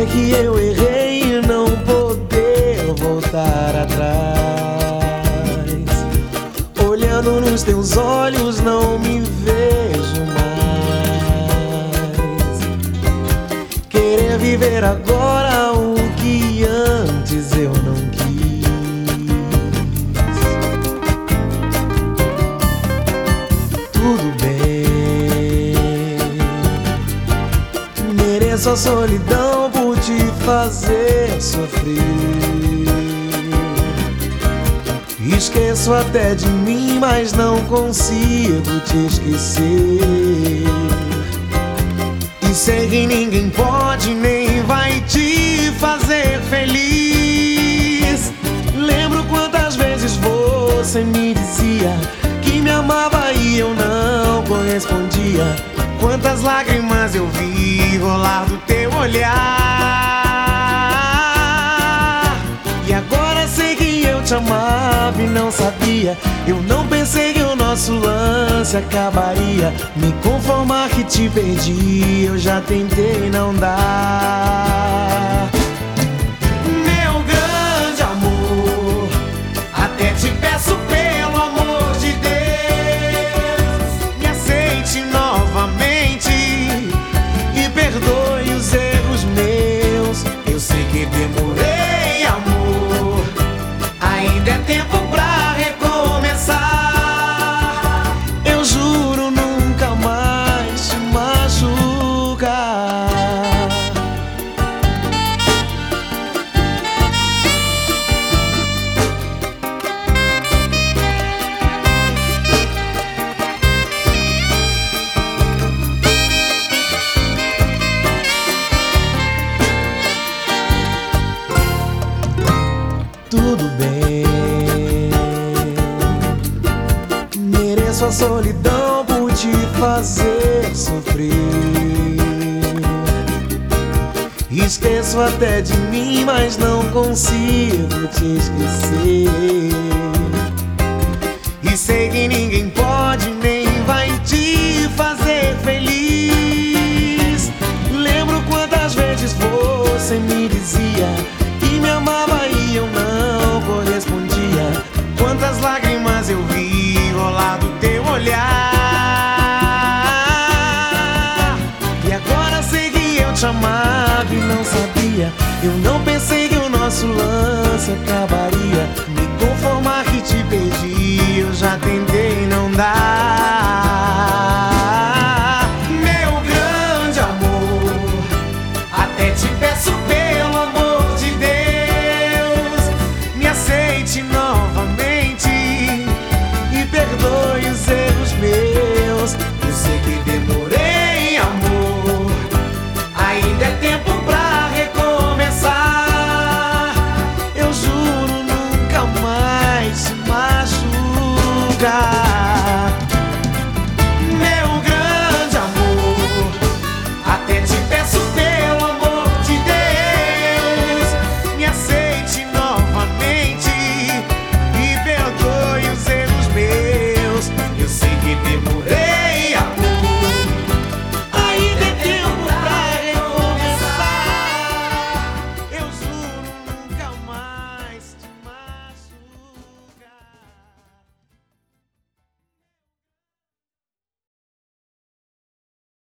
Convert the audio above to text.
Saber que eu errei e não poder voltar atrás. Olhando nos teus olhos não me vejo mais. Querer viver agora o que antes eu não quis. Tudo bem, mereço a solidão por te fazer sofrer. Esqueço até de mim, mas não consigo te esquecer. E sei que ninguém pode nem vai te fazer feliz. Lembro quantas vezes você me dizia que me amava e eu não correspondia. Quantas lágrimas eu vi rolar do teu olhar. E agora sei que eu te amava e não sabia. Eu não pensei que o nosso lance acabaria. Me conformar que te perdi, eu já tentei, não dá. Meu grande amor, até te peço pelo amor de Deus, me aceite novamente e perdoe os erros meus. Eu sei que demorei, amor, ainda é tempo pra recomeçar. Eu juro nunca mais te machucar. Tudo bem, mereço a solidão por te fazer sofrer. Esqueço até de mim, mas não consigo te esquecer. E sei que ninguém pode nem vai te fazer feliz. Lembro quantas vezes você me dizia que me amava e eu não correspondia. Quantas lágrimas eu vi rolar do teu olhar. E agora sei que eu te amava e não sabia. Eu não pensei que o nosso lance acabaria. Me conformar que te perdi, eu já tentei, não dá. Meu grande amor, até te peço pelo amor de Deus, me aceite novamente